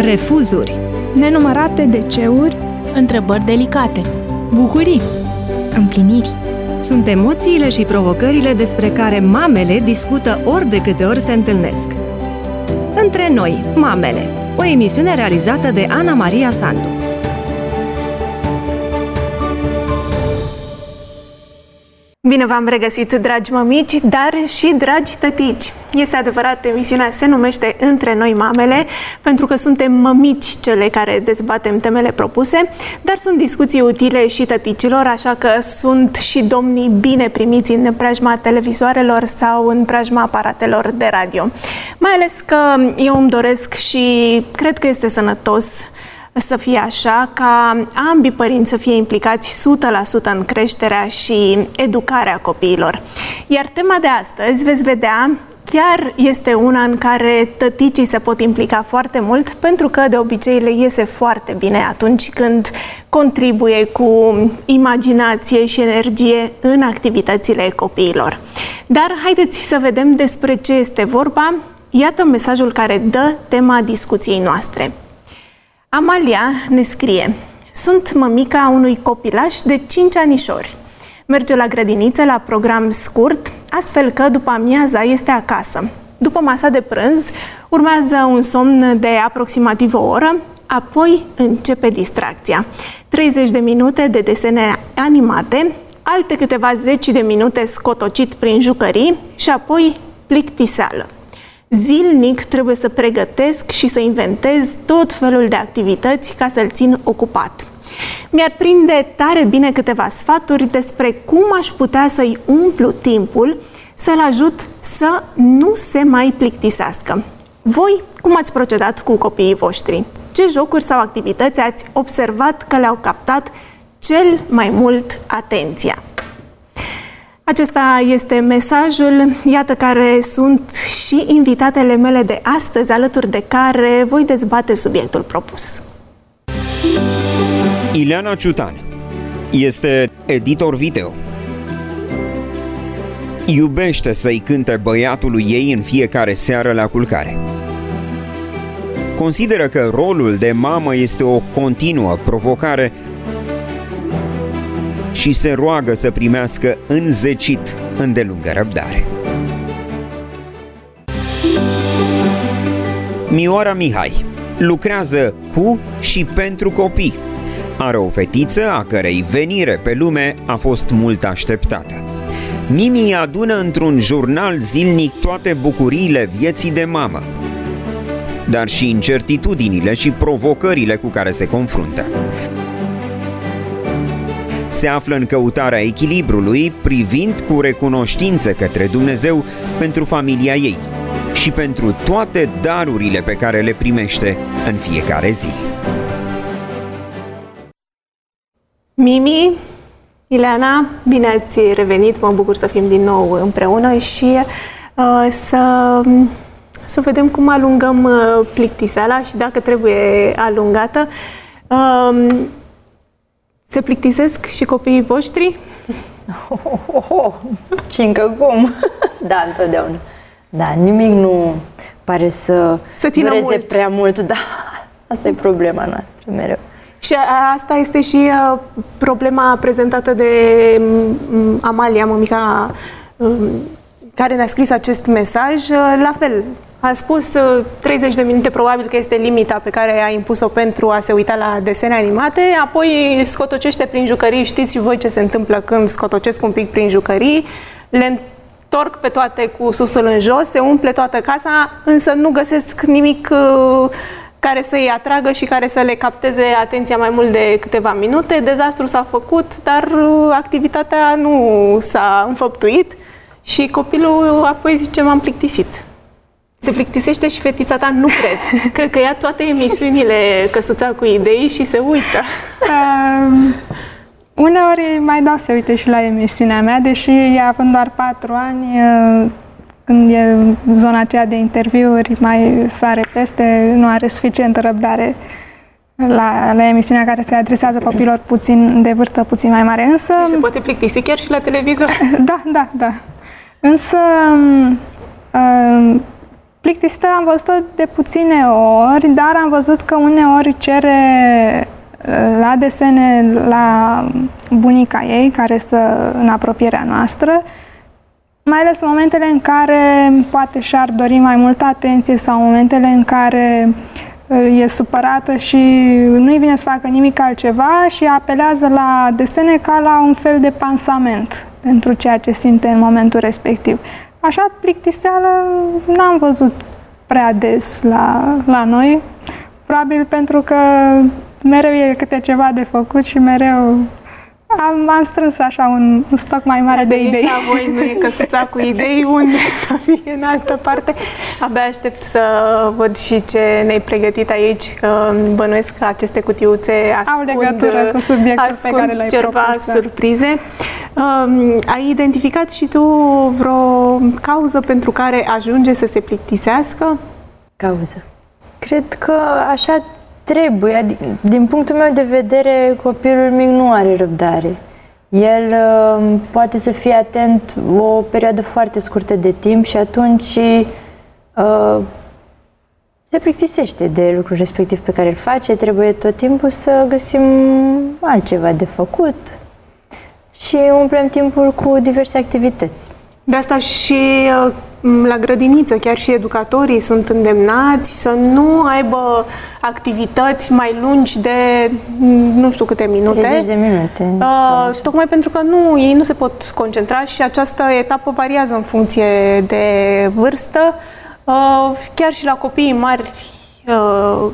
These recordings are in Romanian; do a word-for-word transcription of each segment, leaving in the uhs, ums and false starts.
refuzuri, nenumărate deceuri, întrebări delicate, bucurii, împliniri. Sunt emoțiile și provocările despre care mamele discută ori de câte ori se întâlnesc. Între noi, mamele, o emisiune realizată de Ana Maria Sandu. Bine v-am regăsit, dragi mămici, dar și dragi tătici. Este adevărat, emisiunea se numește Între noi mamele, pentru că suntem mămici cele care dezbatem temele propuse, dar sunt discuții utile și tăticilor, așa că sunt și domnii bine primiți în preajma televizoarelor sau în preajma aparatelor de radio. Mai ales că eu îmi doresc și cred că este sănătos să fie așa, ca ambii părinți să fie implicați o sută la sută în creșterea și educarea copiilor. Iar tema de astăzi, veți vedea, chiar este una în care tăticii se pot implica foarte mult, pentru că de obicei le iese foarte bine atunci când contribuie cu imaginație și energie în activitățile copiilor. Dar haideți să vedem despre ce este vorba. Iată mesajul care dă tema discuției noastre. Amalia ne scrie: sunt mămica unui copilaș de cinci anișori. Merge la grădiniță la program scurt, astfel că după amiaza este acasă. După masa de prânz urmează un somn de aproximativ o oră, apoi începe distracția. treizeci de minute de desene animate, alte câteva zeci de minute scotocit prin jucării și apoi plictiseală. Zilnic trebuie să pregătesc și să inventez tot felul de activități ca să-l țin ocupat. Mi-ar prinde tare bine câteva sfaturi despre cum aș putea să-i umplu timpul, să-l ajut să nu se mai plictisească. Voi, cum ați procedat cu copiii voștri? Ce jocuri sau activități ați observat că le-au captat cel mai mult atenția? Acesta este mesajul, iată care sunt și invitatele mele de astăzi, alături de care voi dezbate subiectul propus. Ileana Ciutan este editor video. Iubește să-i cânte băiatului ei în fiecare seară la culcare. Consideră că rolul de mamă este o continuă provocare și se roagă să primească înzecit îndelungă răbdare. Mioara Mihai lucrează cu și pentru copii. Are o fetiță a cărei venire pe lume a fost mult așteptată. Mimi adună într-un jurnal zilnic toate bucuriile vieții de mamă, dar și incertitudinile și provocările cu care se confruntă. Se află în căutarea echilibrului, privind cu recunoștință către Dumnezeu pentru familia ei și pentru toate darurile pe care le primește în fiecare zi. Mimi, Ileana, bine ați revenit, mă bucur să fim din nou împreună și uh, să, să vedem cum alungăm uh, plictiseala și dacă trebuie alungată. Uh, Se plictisesc și copiii voștri? Oh, oh, oh. Cincă cum? Da, întotdeauna. Da, nimic nu pare să, să dureze mult. prea mult. Da, asta e problema noastră mereu. Și asta este și uh, problema prezentată de um, Amalia, mămica um, care ne-a scris acest mesaj. Uh, la fel, a spus uh, treizeci de minute, probabil că este limita pe care a impus-o pentru a se uita la desene animate, apoi scotocește prin jucării. Știți și voi ce se întâmplă când scotocesc un pic prin jucării, le întorc pe toate cu susul în jos, se umple toată casa, însă nu găsesc nimic uh, care să-i atragă și care să le capteze atenția mai mult de câteva minute. Dezastru s-a făcut, dar uh, activitatea nu s-a înfăptuit și copilul apoi zice: m-am plictisit. Se plictisește și fetița ta? Nu cred. Cred că ia toate emisiunile Căsuța cu idei și se uită. Um, uneori mai dau să uite și la emisiunea mea, deși ea având doar patru ani, când e zona aceea de interviuri, mai sare peste, nu are suficientă răbdare la, la emisiunea care se adresează copilor puțin de vârstă puțin mai mare. Însă, deci se poate plictisi chiar și la televizor? Da, da, da. Însă plictisită am văzut-o de puține ori, dar am văzut că uneori cere la desene la bunica ei, care stă în apropierea noastră, mai ales în momentele în care poate și-ar dori mai multă atenție sau momentele în care e supărată și nu-i vine să facă nimic altceva și apelează la desene ca la un fel de pansament pentru ceea ce simte în momentul respectiv. Așa plictiseală n-am văzut prea des la, la noi, probabil pentru că mereu e câte ceva de făcut și mereu am, am strâns așa un, un stoc mai mare. Dacă de idei. Dacă la voi nu e căsuța cu idei, unde să fie în altă parte. Abia aștept să văd și ce ne-ai pregătit aici, că bănuiesc că aceste cutiuțe ascund, au legătură cu subiectul pe care l-ai ceva propus. surprize. Um, ai identificat și tu vreo cauză pentru care ajunge să se plictisească? Cauză. Cred că așa trebuie. Din punctul meu de vedere, copilul mic nu are răbdare. El uh, poate să fie atent o perioadă foarte scurtă de timp și atunci uh, se plictisește de lucrul respectiv pe care îl face. Trebuie tot timpul să găsim altceva de făcut și umplem timpul cu diverse activități. De asta și la grădiniță, chiar și educatorii sunt îndemnați să nu aibă activități mai lungi de nu știu câte minute. treizeci de minute. Uh, tocmai pentru că nu, ei nu se pot concentra și această etapă variază în funcție de vârstă. Uh, chiar și la copiii mari uh,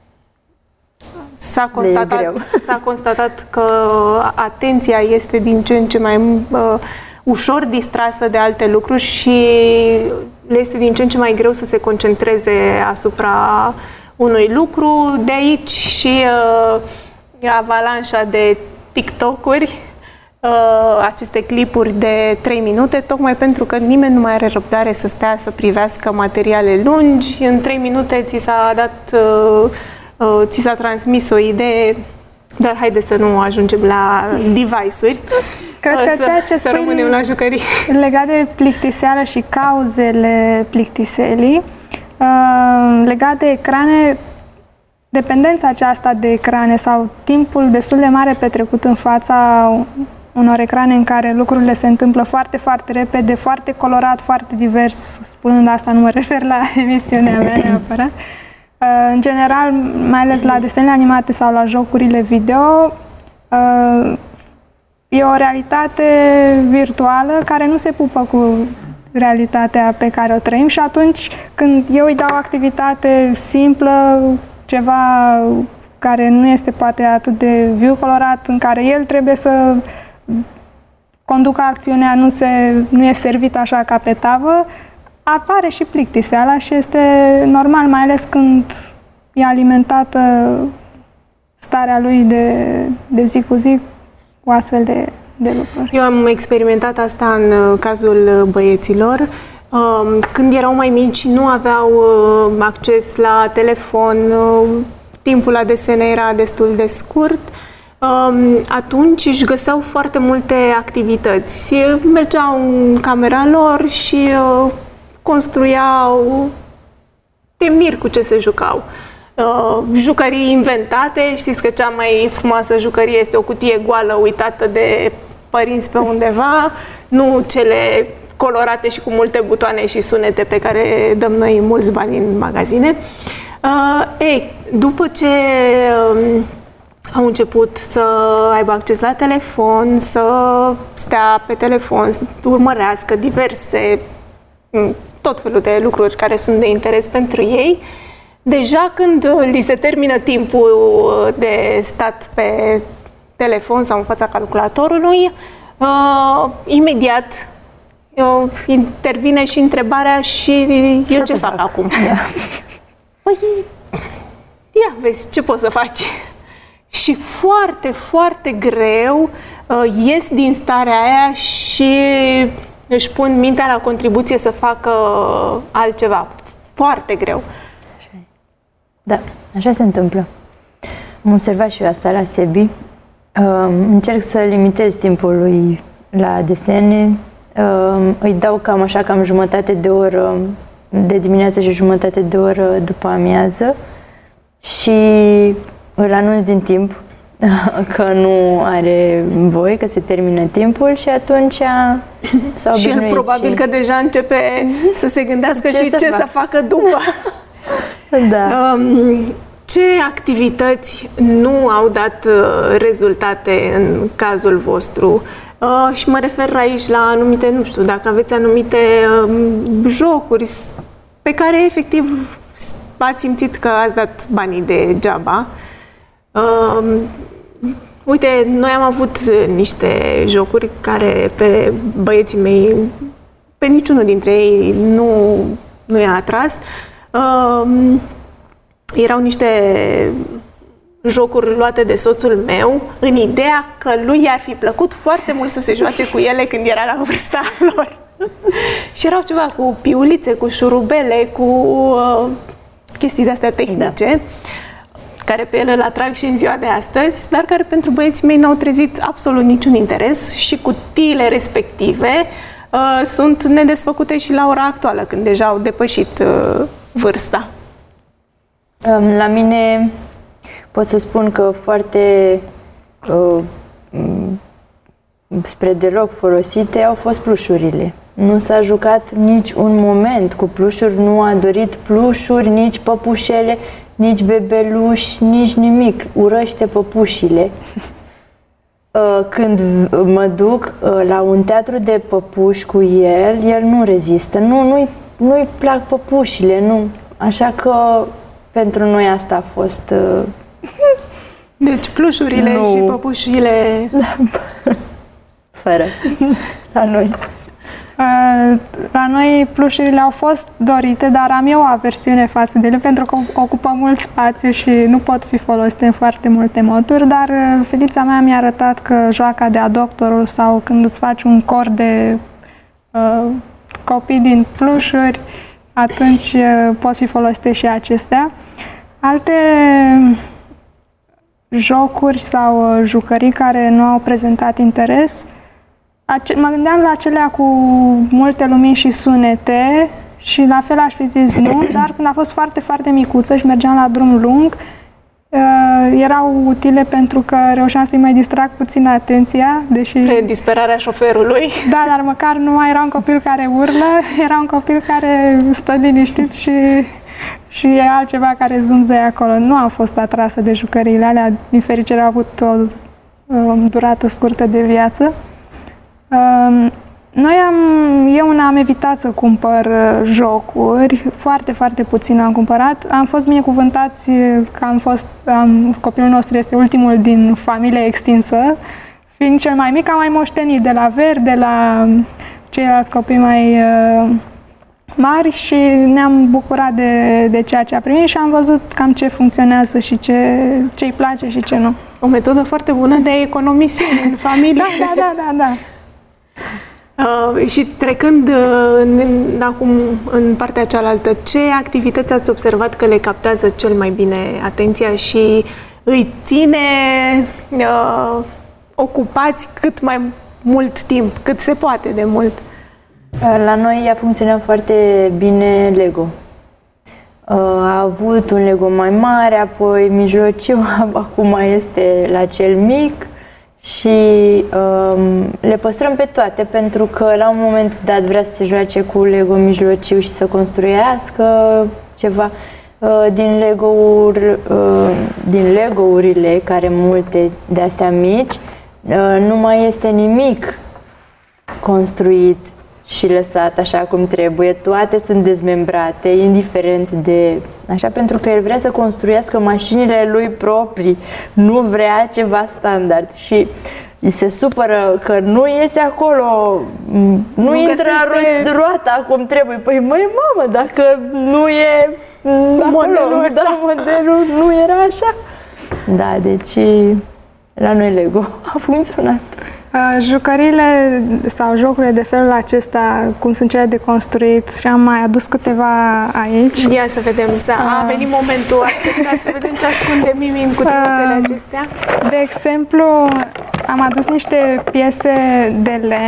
s-a constatat, s-a constatat că atenția este din ce în ce mai uh, ușor distrasă de alte lucruri și le este din ce în ce mai greu să se concentreze asupra unui lucru. De aici și uh, avalanșa de TikTok-uri, uh, aceste clipuri de trei minute, tocmai pentru că nimeni nu mai are răbdare să stea să privească materiale lungi. În trei minute ți s-a dat, uh, uh, ți s-a transmis o idee, dar haideți să nu ajungem la device-uri. Cred că să, ceea ce să spui rămânem la jucării. legat de plictiseală și cauzele plictiselii, legat de ecrane, dependența aceasta de ecrane sau timpul destul de mare petrecut în fața unor ecrane în care lucrurile se întâmplă foarte, foarte repede, foarte colorat, foarte divers, spunând asta nu mă refer la emisiunea mea neapărat. În general, mai ales la desenele animate sau la jocurile video, e o realitate virtuală care nu se pupă cu realitatea pe care o trăim și atunci când eu îi dau o activitate simplă, ceva care nu este poate atât de viu colorat, în care el trebuie să conducă acțiunea, nu, se, nu e servit așa ca pe tavă, apare și plictiseala și este normal, mai ales când e alimentată starea lui de, de zi cu zi cu astfel de, de lucruri. Eu am experimentat asta în cazul băieților. Când erau mai mici, nu aveau acces la telefon, timpul la desene era destul de scurt, atunci își găseau foarte multe activități. Mergeau în camera lor și construiau, te mir cu ce se jucau. Uh, jucării inventate, știți că cea mai frumoasă jucărie este o cutie goală uitată de părinți pe undeva, nu cele colorate și cu multe butoane și sunete pe care dăm noi mulți bani în magazine. Uh, ei, după ce uh, au început să aibă acces la telefon, să stea pe telefon, să urmărească diverse, tot felul de lucruri care sunt de interes pentru ei, deja când li se termină timpul de stat pe telefon sau în fața calculatorului, uh, imediat uh, intervine și întrebarea și eu ce, ce fac, fac acum? Yeah. Păi, ia vezi, ce poți să faci? Și foarte, foarte greu uh, ies din starea aia și își pun mintea la contribuție să facă altceva. Foarte greu. Da, așa se întâmplă. Am observat și eu asta la Sebi. Încerc să limitez timpul lui la desene. Îi dau cam așa, cam jumătate de oră de dimineață și jumătate de oră după amiază și îl anunț din timp că nu are voie, că se termină timpul și atunci s-a și el probabil și... că deja începe să se gândească ce și să ce fac? să facă după. Da. Um, ce activități nu au dat rezultate în cazul vostru? Uh, și mă refer aici la anumite, nu știu, dacă aveți anumite um, jocuri pe care efectiv ați simțit că ați dat banii degeaba. Uh, uite, noi am avut niște jocuri care pe băieții mei, pe niciunul dintre ei nu, nu i-a atras. Uh, erau niște jocuri luate de soțul meu în ideea că lui i-ar fi plăcut foarte mult să se joace cu ele când era la vârsta lor. Și erau ceva cu piulițe, cu șurubele, cu uh, chestii de-astea tehnice, da, care pe ele îl atrag și în ziua de astăzi, dar care pentru băieții mei n-au trezit absolut niciun interes și cutiile respective uh, sunt nedesfăcute și la ora actuală, când deja au depășit uh, vârsta. La mine pot să spun că foarte uh, spre deloc folosite au fost plușurile. Nu s-a jucat nici un moment cu plușuri, nu a dorit plușuri, nici păpușele, nici bebeluși, nici nimic. Urăște păpușile. Când mă duc la un teatru de păpuși cu el, el nu rezistă. Nu, nu-i, nu-i plac păpușile, nu. Așa că pentru noi asta a fost... Deci plușurile nu. Și păpușile... Fără. La noi. La noi plușurile au fost dorite, dar am eu o aversiune față de ele pentru că ocupă mult spațiu și nu pot fi folosite în foarte multe moduri, dar fetița mea mi-a arătat că joaca de adoptorul sau când îți faci un cor de uh, copii din plușuri, atunci uh, pot fi folosite și acestea. Alte jocuri sau jucării care nu au prezentat interes, Ace- mă gândeam la acelea cu multe lumini și sunete și la fel aș fi zis nu, dar când a fost foarte, foarte micuță și mergeam la drum lung, uh, erau utile pentru că reușeam să-i mai distrag puțin atenția, deși... Spre disperarea șoferului. Da, dar măcar nu mai era un copil care urlă, era un copil care stă liniștit și, și e altceva care zumzăie acolo. Nu am fost atrasă de jucăriile alea, din fericire au avut o, o durată scurtă de viață. Noi am, eu una am evitat să cumpăr jocuri, foarte, foarte puțin am cumpărat. Am fost binecuvântați că am fost, am, copilul nostru este ultimul din familie extinsă, fiind cel mai mic, am mai moștenit de la veri, de la ceilalți copii mai uh, mari și ne-am bucurat de, de ceea ce a primit și am văzut cam ce funcționează și ce, ce-i place și ce nu. O metodă foarte bună de a economisi în familie. Da, da, da, da, da. Uh, și trecând uh, în, în, acum în partea cealaltă, ce activități ați observat că le captează cel mai bine atenția și îi ține uh, ocupați cât mai mult timp, cât se poate de mult? La noi a funcționat foarte bine Lego. A avut un Lego mai mare, apoi mijlociu, acum este la cel mic și um, le păstrăm pe toate pentru că la un moment dat vrea să se joace cu Lego mijlociu și să construiască ceva. Din Lego-uri, din Lego-urile, care multe de astea mici, nu mai este nimic construit și lăsat așa cum trebuie. Toate sunt dezmembrate, indiferent de... Așa, pentru că el vrea să construiască mașinile lui proprii, nu vrea ceva standard și îi se supără că nu iese acolo, nu, nu intră găsește... roata cum trebuie. Păi măi, mamă, dacă nu e modelul ăsta, da, modelul nu era așa. Da, deci la noi Lego a funcționat. Jucăriile sau jocurile de felul acesta, cum sunt cele de construit, și am mai adus câteva aici. Ia să vedem, a venit momentul, așteptați să vedem ce ascunde Mimi în cutiuțele acestea. De exemplu, am adus niște piese de lemn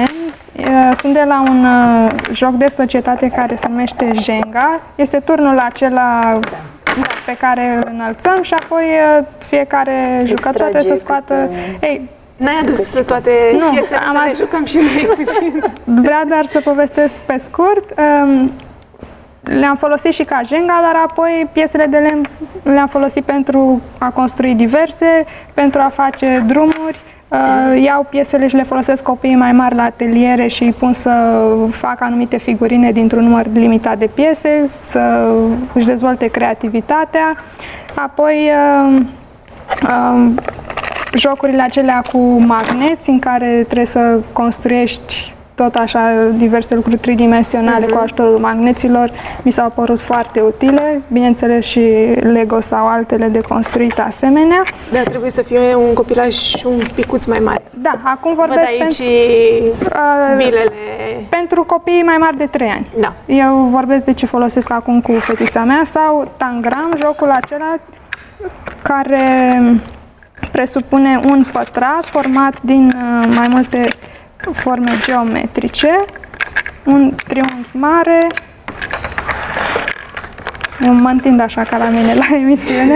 Sunt de la un joc de societate care se numește Jenga. Este turnul acela pe care îl înălțăm și apoi fiecare jucător trebuie să scoată... Ei, n-ai adus toate nu, piesele am să le ad... jucăm și noi puțin. Vreau doar să povestesc pe scurt. Le-am folosit și ca Jenga, dar apoi piesele de lemn le-am folosit pentru a construi diverse, pentru a face drumuri. Uh, iau piesele și le folosesc copiii mai mari la ateliere și îi pun să facă anumite figurine dintr-un număr limitat de piese, să își dezvolte creativitatea. Apoi uh, uh, jocurile acelea cu magneți în care trebuie să construiești tot așa diverse lucruri tridimensionale uh-huh. cu ajutorul magneților, mi s-au părut foarte utile, bineînțeles și Lego sau altele de construit asemenea. Da, trebuie să fie un copilaj un picuț mai mare. Da, acum vorbesc Văd aici pentru, uh, bilele. pentru copiii mai mari de trei ani. Da. Eu vorbesc de ce folosesc acum cu fetița mea sau Tangram, jocul acela care presupune un pătrat format din uh, mai multe forme geometrice, un triunghi mare, eu mă întind așa ca la mine la emisiune,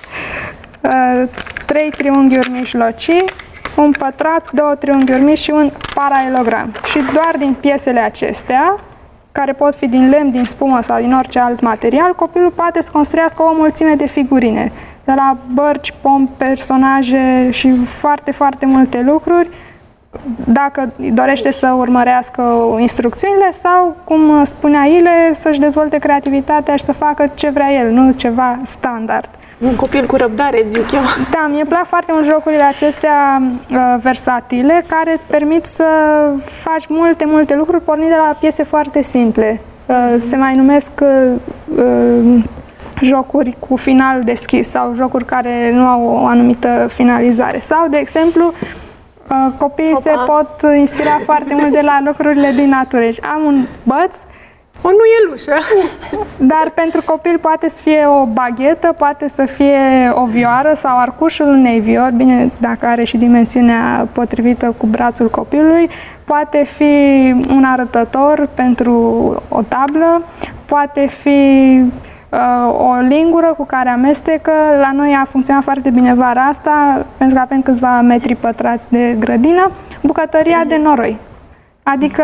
trei triunghiuri mijlocii, un pătrat, două triunghiuri mici și un paralelogram. Și doar din piesele acestea, care pot fi din lemn, din spumă sau din orice alt material, copilul poate să construiască o mulțime de figurine, de la bărci, pomi, personaje și foarte, foarte multe lucruri, dacă dorește să urmărească instrucțiunile sau, cum spunea Ile, să-și dezvolte creativitatea și să facă ce vrea el, nu ceva standard. Un copil cu răbdare, zic eu. Da, mie plac foarte mult jocurile acestea uh, versatile, care îți permit să faci multe, multe lucruri pornind de la piese foarte simple. Uh, mm-hmm. Se mai numesc uh, uh, jocuri cu final deschis sau jocuri care nu au o anumită finalizare. Sau, de exemplu, Uh, copiii Opa. se pot inspira foarte mult de la lucrurile din natură. Deci am un băț, o nuielușă, dar pentru copil poate să fie o baghetă, poate să fie o vioară sau arcușul unei viori, bine, dacă are și dimensiunea potrivită cu brațul copilului, poate fi un arătător pentru o tablă, poate fi o lingură cu care amestecă. La noi a funcționat foarte bine vara asta, pentru că avem câțiva metri pătrați de grădină, bucătăria de noroi. Adică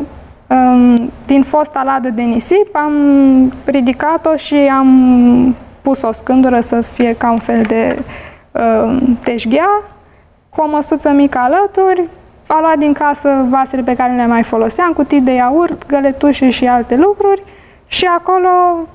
din fosta ladă de nisip am ridicat-o și am pus o scândură să fie ca un fel de teșghea, cu o măsuță mică alături, a luat din casă vasele pe care le mai foloseam, cutii de iaurt, găletușe și alte lucruri și acolo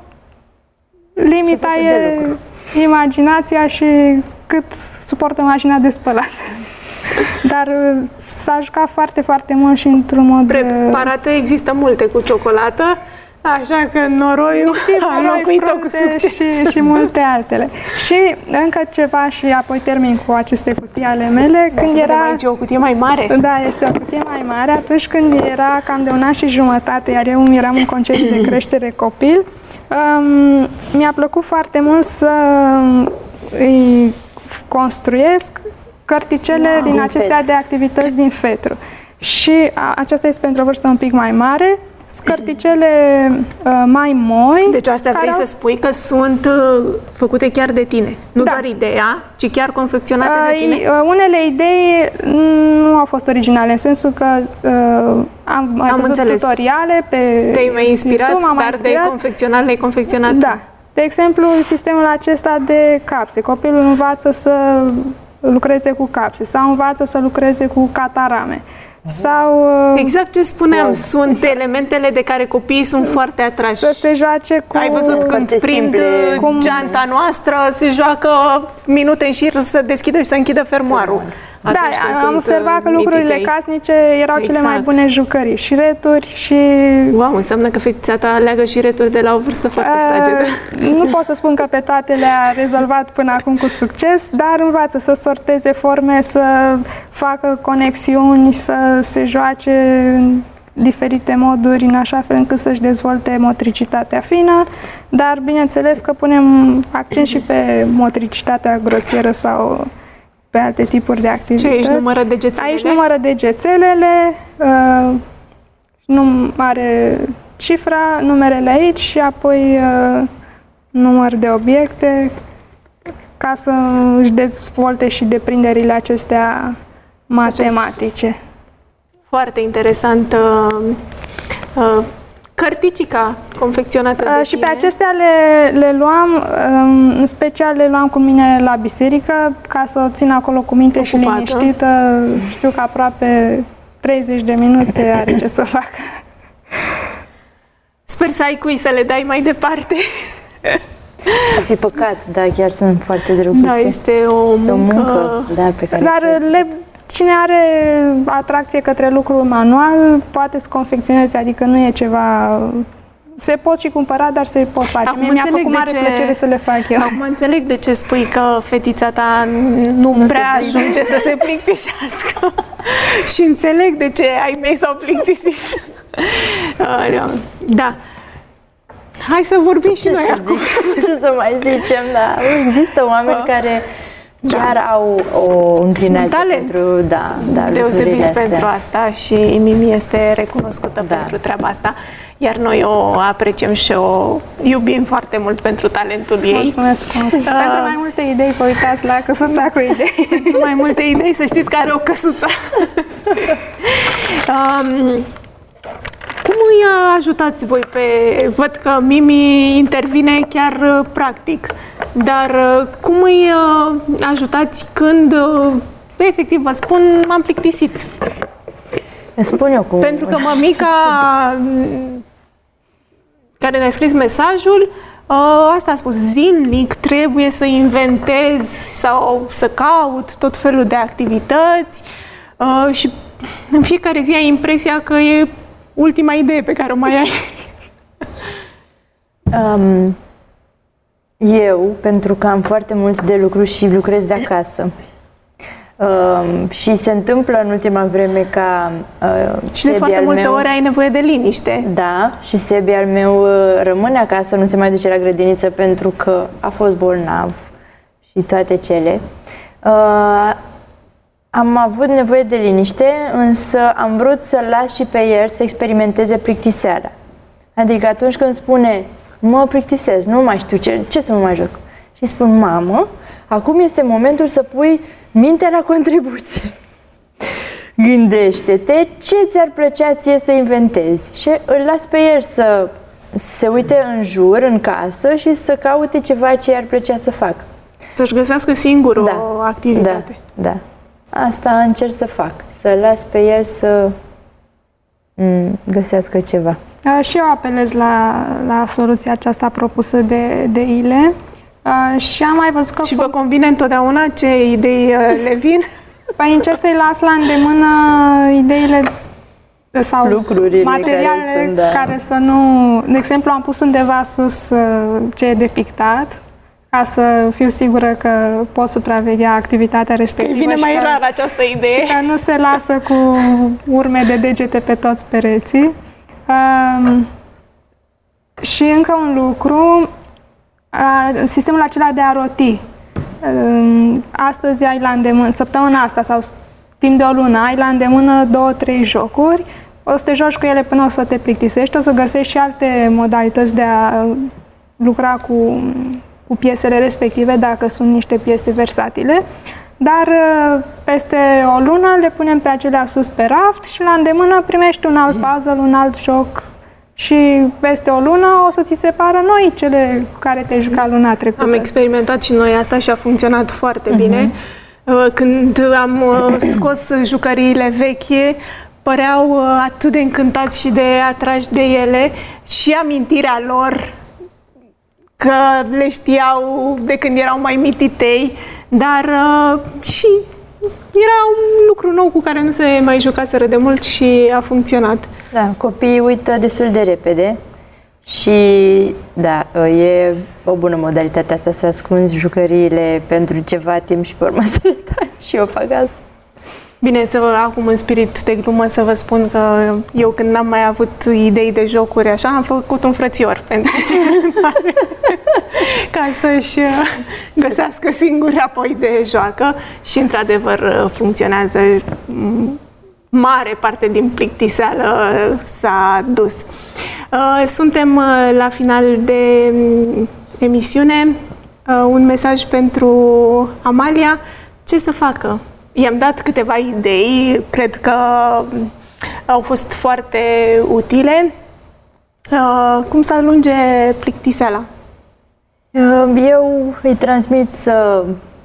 limita e imaginația și cât suportă mașina de spălat. Dar s-a jucat foarte, foarte mult și într-un mod... Preparate există multe cu ciocolată, așa că noroiul a locuit-o cu succes. Și, și multe altele. Și încă ceva și apoi termin cu aceste cutii ale mele. Când era aici o cutie mai mare. Da, este o cutie mai mare. Atunci când era cam de un an și jumătate, iar eu eram în concediu de creștere copil, Um, mi-a plăcut foarte mult să îi construiesc cărticele wow, din, din acestea fetru. de activități din fetru. Și a, aceasta este pentru o vârstă un pic mai mare, cărticele uh, mai moi. Deci astea vrei au... să spui că sunt uh, făcute chiar de tine, nu da. doar ideea, ci chiar confecționate uh, de tine? Uh, unele idei nu au fost originale, în sensul că uh, am mai am văzut înțeles. tutoriale pe Te-ai mai inspirat, YouTube, dar inspirat. de confecționat le-ai confecționat? Da. De exemplu, sistemul acesta de capse. Copilul învață să lucreze cu capse sau învață să lucreze cu catarame. Sau, exact ce spuneam, wow. sunt elementele de care copiii sunt foarte atrași. Să se joace cu... Ai văzut când prind cum... geanta noastră, se joacă minute în șir să deschidă și să închidă fermoarul. Da, am observat că lucrurile mitiche. casnice erau exact. cele mai bune jucării, șireturi și... Wow, înseamnă că fetița ta leagă șireturi de la o vârstă foarte fragedă. Nu pot să spun că pe toate le-a rezolvat până acum cu succes, dar învață să sorteze forme, să facă conexiuni, să se joace în diferite moduri, în așa fel încât să-și dezvolte motricitatea fină, dar bineînțeles că punem accent și pe motricitatea grosieră sau pe alte tipuri de activități. Ce, aici numără degețelele? Aici numără degețelele, uh, nu are cifra, numerele aici și apoi uh, număr de obiecte ca să își dezvolte și deprinderile acestea matematice. Foarte interesant. Uh, uh, Cărticica confecționată de uh, Și tine. pe acestea le, le luam, um, în special le luam cu mine la biserică ca să o țin acolo cu minte și Ocupată. liniștită. Știu că aproape treizeci de minute are ce să facă. Sper să ai cui să le dai mai departe. Ar fi păcat, da, chiar sunt foarte drăguțe. Da, este o muncă... o muncă, da, pe care... Dar le, cine are atracție către lucrul manual poate să confecționeze, adică nu e ceva... Se pot și cumpăra, dar se pot face. Acum Mie mi-a înțeleg făcut mare de ce- plăcere să le fac eu. Acum înțeleg de ce spui că fetița ta nu, Nu prea se ajunge să se plictisească. Și înțeleg de ce ai mei s-au plictisit. Uh, Da. Hai să vorbim și Ce noi să acum. zic? Ce să mai zicem, da. Există oameni care chiar au o înclinație Talent. pentru, da, da, Deosebit lucrurile astea. pentru asta și Mimi este recunoscută Da. pentru treaba asta, iar noi o apreciem și o iubim foarte mult pentru talentul ei. Mulțumesc frumos. Pentru mai multe idei, vă uitați la căsuța cu idei. Pentru mai multe idei, să știți că are o căsuță. um, cum îi ajutați voi pe... Văd că Mimi intervine chiar uh, practic, dar uh, cum îi uh, ajutați când, uh, efectiv, vă spun, m-am plictisit? Îți spun eu cum. Pentru că mămica m, care ne-a scris mesajul, uh, asta a spus, zilnic trebuie să inventez sau să caut tot felul de activități uh, și în fiecare zi ai impresia că e ultima idee pe care o mai ai. Um, eu, pentru că am foarte mult de lucru și lucrez de acasă, um, și se întâmplă în ultima vreme ca uh, Și de Sebi foarte al multe meu, ore ai nevoie de liniște. Da, și Sebi al meu uh, rămâne acasă, nu se mai duce la grădiniță pentru că a fost bolnav și toate cele. Uh, am avut nevoie de liniște, însă am vrut să-l las și pe el să experimenteze plictiseala. Adică atunci când spune, mă plictisez, nu mai știu ce, ce să mă mai joc. Și spun, mamă, acum este momentul să pui mintea la contribuție. Gândește-te ce ți-ar plăcea ție să inventezi. Și îl las pe el să se uite în jur, în casă și să caute ceva ce i-ar plăcea să facă. Să-și găsească singur Da, o activitate. Da, da. Asta încerc să fac, să las pe el să m, găsească ceva. Uh, Și eu apelez la, la soluția aceasta propusă de, de Ile uh, și am mai văzut că... Și vă convine întotdeauna ce idei uh, le vin? Păi încerc să-i las la îndemână ideile sau Lucrurile materialele care sunt, da. care să nu... De exemplu, am pus undeva sus uh, ce e de pictat ca să fiu sigură că pot supraveghea activitatea respectivă. Vine și mai că- rar această idee. Și că nu se lasă cu urme de degete pe toți pereții. Um, și încă un lucru, uh, sistemul acela de a roti. Um, astăzi ai la îndemână, săptămâna asta sau timp de o lună, ai la îndemână două, trei jocuri, o să te joci cu ele până o să te plictisești, o să găsești și alte modalități de a lucra cu, cu piesele respective, dacă sunt niște piese versatile. Dar peste o lună le punem pe acelea sus pe raft și la îndemână primești un alt puzzle, un alt joc și peste o lună o să ți se pară noi cele cu care te-ai jucat luna trecută. Am experimentat și noi asta și a funcționat foarte uh-huh. bine. Când am scos jucăriile vechi, păreau atât de încântați și de atrași de ele și amintirea lor că le știau de când erau mai mititei, dar uh, și era un lucru nou cu care nu se mai jucaseră de mult și a funcționat. Da, copiii uită destul de repede și da, e o bună modalitate asta să ascunzi jucăriile pentru ceva timp și pe urmă să le dai. Și eu fac asta. Bine, să vă, acum în spirit de glumă să vă spun că eu când n-am mai avut idei de jocuri așa, am făcut un frățior pentru cel mare ca să-și găsească singuri apoi de joacă și într-adevăr funcționează. mare parte din plictiseală s-a dus. Suntem la final de emisiune. Un mesaj pentru Amalia. Ce să facă? I-am dat câteva idei, cred că au fost foarte utile. Cum să alunge plictiseala? Eu îi transmit să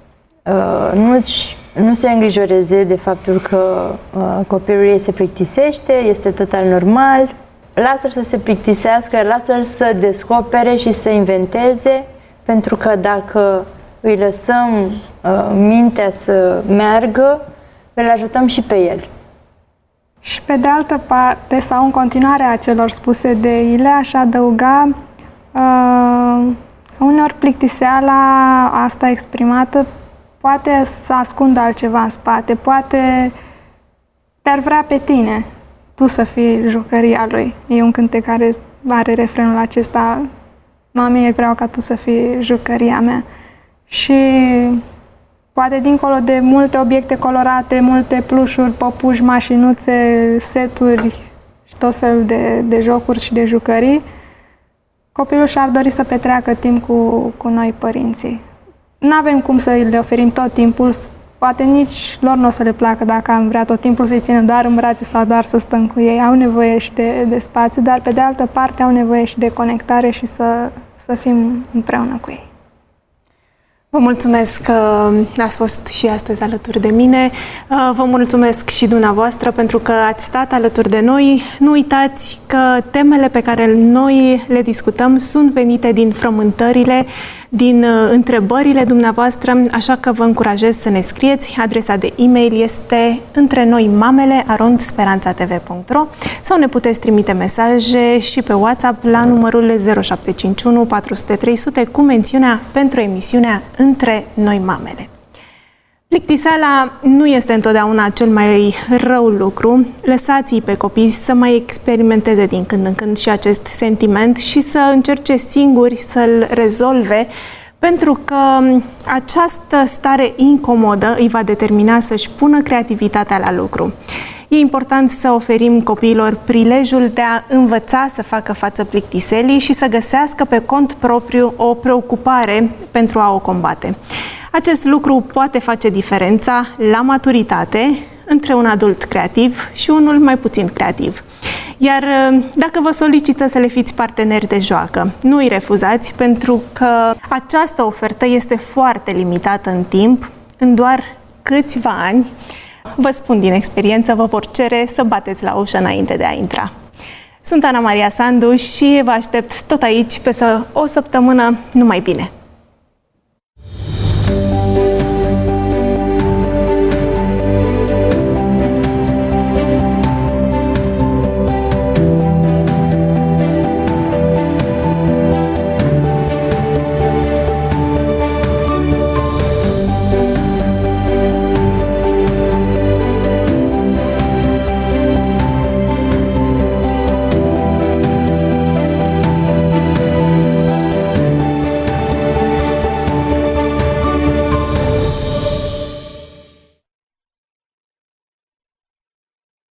nu, nu se îngrijoreze de faptul că copilul ei se plictisește, este total normal. Lasă-l să se plictisească, lasă-l să descopere și să inventeze, pentru că dacă îi lăsăm uh, mintea să meargă, îl ajutăm și pe el. Și pe de altă parte, sau în continuare a celor spuse de Ile, aș adăuga uh, uneori plictiseala asta exprimată poate să ascundă altceva în spate, poate te-ar vrea pe tine, tu să fii jucăria lui. E un cântec care are refrenul acesta: mami, vreau ca tu să fii jucăria mea. Și poate dincolo de multe obiecte colorate, multe plușuri, păpuși, mașinuțe, seturi și tot felul de, de jocuri și de jucării, copilul și-ar dori să petreacă timp cu, cu noi, părinții. Nu avem cum să le oferim tot timpul, poate nici lor nu o să le placă dacă am vrea tot timpul să-i ținem doar în brațe sau doar să stăm cu ei. Au nevoie și de, de spațiu, dar pe de altă parte au nevoie și de conectare și să, să fim împreună cu ei. Vă mulțumesc că ați fost și astăzi alături de mine. Vă mulțumesc și dumneavoastră pentru că ați stat alături de noi. Nu uitați că temele pe care noi le discutăm sunt venite din frământările, din întrebările dumneavoastră, așa că vă încurajez să ne scrieți. Adresa de e-mail este întrenoimamele arond speranța t v punct r o sau ne puteți trimite mesaje și pe WhatsApp la numărul zero șapte cinci unu patru zero zero trei zero zero cu mențiunea pentru emisiunea Între Noi Mamele. Plictiseala nu este întotdeauna cel mai rău lucru. Lăsați-i pe copii să mai experimenteze din când în când și acest sentiment și să încerce singuri să-l rezolve, pentru că această stare incomodă îi va determina să-și pună creativitatea la lucru. E important să oferim copiilor prilejul de a învăța să facă față plictiselii și să găsească pe cont propriu o preocupare pentru a o combate. Acest lucru poate face diferența la maturitate între un adult creativ și unul mai puțin creativ. Iar dacă vă solicită să le fiți parteneri de joacă, nu îi refuzați, pentru că această ofertă este foarte limitată în timp, în doar câțiva ani. Vă spun din experiență, vă vor cere să bateți la ușă înainte de a intra. Sunt Ana Maria Sandu și vă aștept tot aici pe o săptămână numai bine!